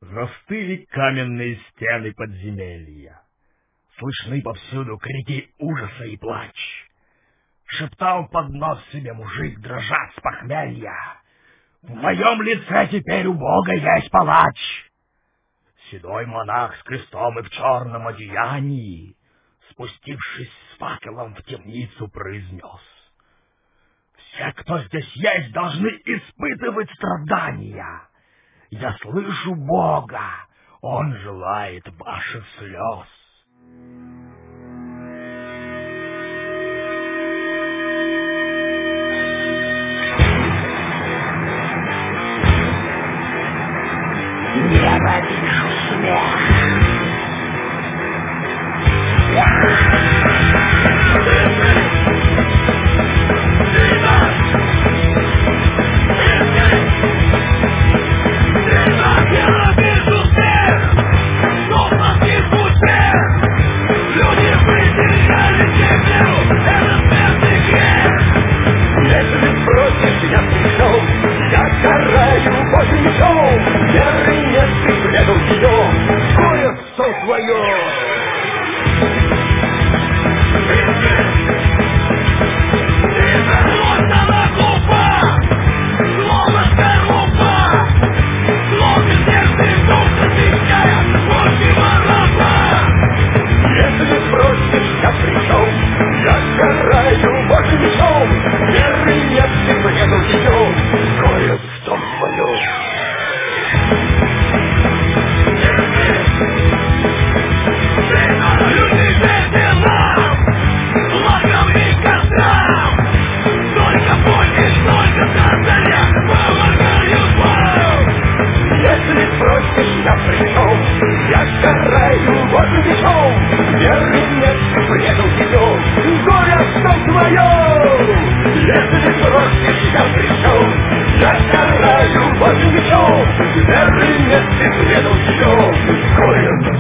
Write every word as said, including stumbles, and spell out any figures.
Застыли каменные стены подземелья. Слышны повсюду крики ужаса и плач. Шептал под нос себе мужик, дрожа с похмелья: «В моем лице теперь у Бога есть палач!» Седой монах с крестом и в черном одеянии, спустившись с факелом в темницу, произнес: «Все, кто здесь есть, должны испытывать страдания. Я слышу Бога, Он желает ваших слез». Ненавижу смех. Верный нет, ты предал ее, горе